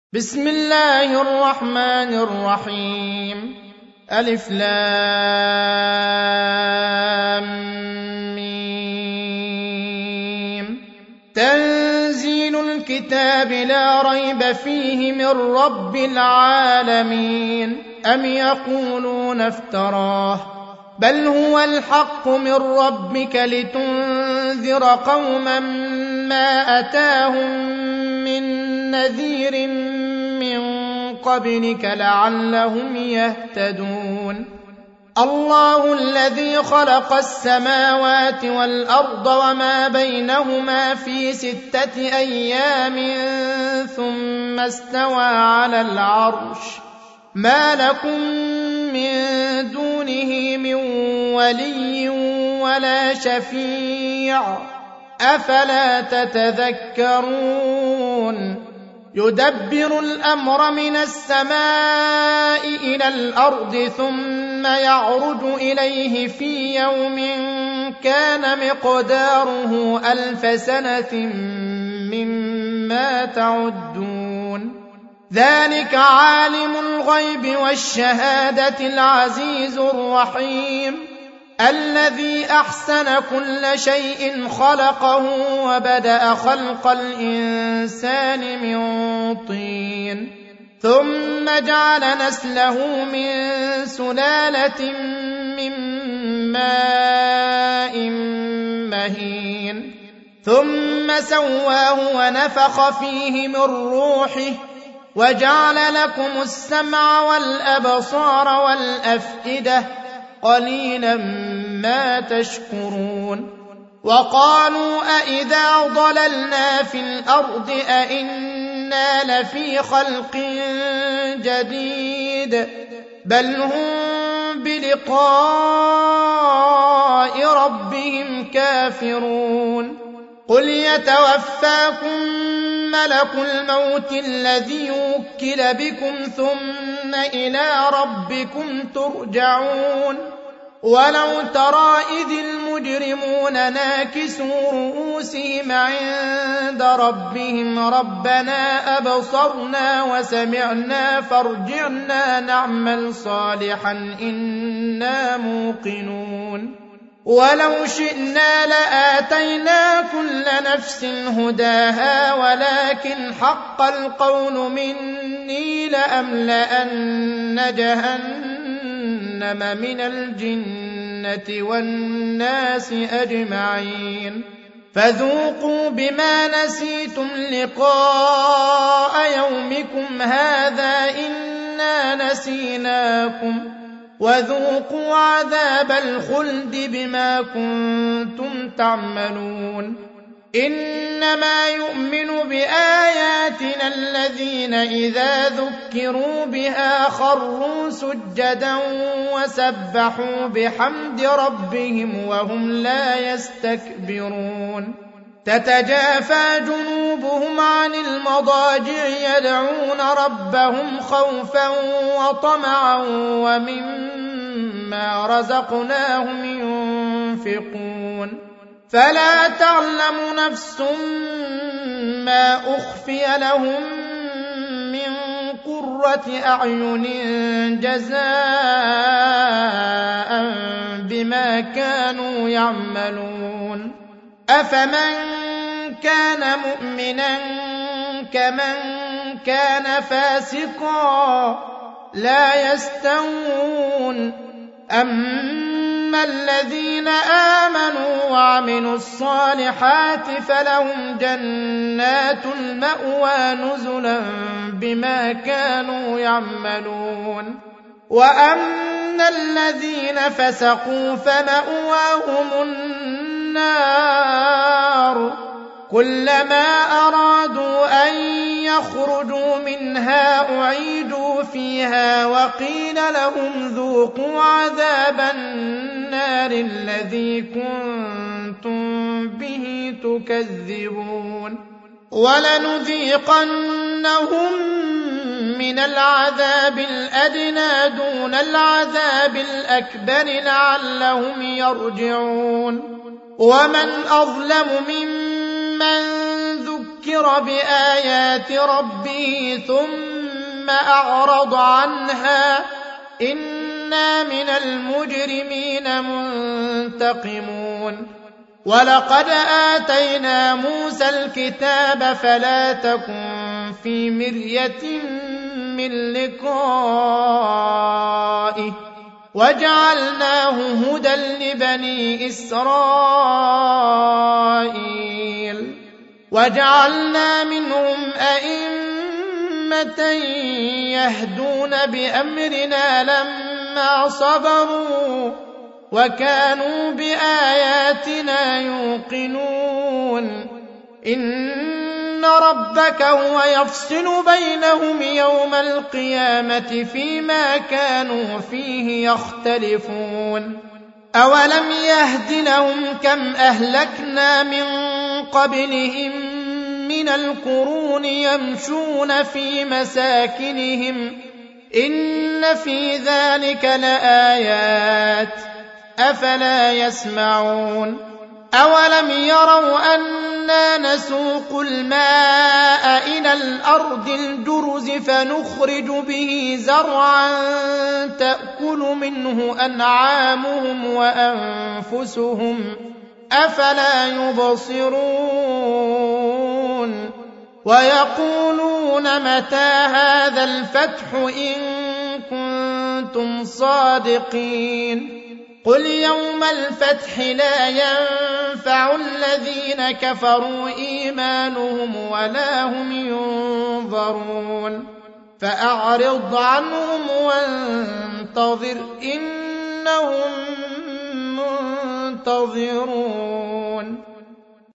بسم الله الرحمن الرحيم ألف لام ميم تنزيل الكتاب لا ريب فيه من رب العالمين أم يقولون افتراه بل هو الحق من ربك لتنذر قوما ما أتاهم من نذير من قبلك لعلهم يهتدون الله الذي خلق السماوات والأرض وما بينهما في 6 أيام ثم استوى على العرش ما لكم من دونه من ولي ولا شفيع أفلا تتذكرون يدبر الأمر من السماء إلى الأرض ثم يعرج إليه في يوم كان مقداره 1000 سنة مما تعدون ذلك عالم الغيب والشهادة العزيز الرحيم الذي أحسن كل شيء خلقه وبدأ خلق الإنسان من طين ثم جعل نسله من سلالة من ماء مهين ثم سواه ونفخ فيه من روحه وجعل لكم السمع والأبصار والأفئدة قليلا ما تشكرون وقالوا أئذا ضللنا في الأرض أئنا لفي خلق جديد بل هم بلقاء ربهم كافرون قل يتوفاكم ملك الموت الذي وكل بكم ثم إلى ربكم ترجعون ولو ترى إذ المجرمون ناكسوا رؤوسهم عند ربهم ربنا أبصرنا وسمعنا فارجعنا نعمل صالحا إنا موقنون ولو شئنا لآتينا كل نفس هداها ولكن حق القول مني لأملأن جهنم من الجنة والناس أجمعين فذوقوا بما نسيتم لقاء يومكم هذا إنا نسيناكم وذوقوا عذاب الخلد بما كنتم تعملون إنما يؤمن بآياتنا الذين إذا ذكروا بها خروا سجدا وسبحوا بحمد ربهم وهم لا يستكبرون تتجافى جنوبهم عن المضاجع يدعون ربهم خوفا وطمعا ومما رزقناهم ينفقون فلا تعلم نفس ما أخفي لهم من قرة أعين جزاء بما كانوا يعملون أفمن كان مؤمنا كمن كان فاسقا لا يستوون أما الذين آمنوا وعملوا الصالحات فلهم جنات المأوى نزلا بما كانوا يعملون وأما الذين فسقوا فمأواهم النار كلما أرادوا أن يخرجوا منها أعيدوا فيها وقيل لهم ذوقوا عذاب النار الذي كنتم به تكذبون ولنذيقنهم من العذاب الأدنى دون العذاب الأكبر لعلهم يرجعون ومن أظلم ممن ذكر ذكر بآيات ربه ثم أعرض عنها إنا من المجرمين منتقمون ولقد آتينا موسى الكتاب فلا تكن في مرية من لقائه وجعلناه هدى لبني إسرائيل وجعلنا منهم أئمة يهدون بأمرنا لما صبروا وكانوا بآياتنا يوقنون إن ربك هو يفصل بينهم يوم القيامة فيما كانوا فيه يختلفون أولم يهد لهم كم أهلكنا من قبلهم من القرون يمشون في مساكنهم إن في ذلك لآيات أفلا يسمعون أولم يروا أنا نسوق الماء إلى الأرض الجرز فنخرج به زرعا تأكل منه أنعامهم وأنفسهم أفلا يبصرون ويقولون متى هذا الفتح إن كنتم صادقين قل يوم الفتح لا ينفع الذين كفروا إيمانهم ولا هم ينظرون فأعرض عنهم وانتظر إنهم منتظرون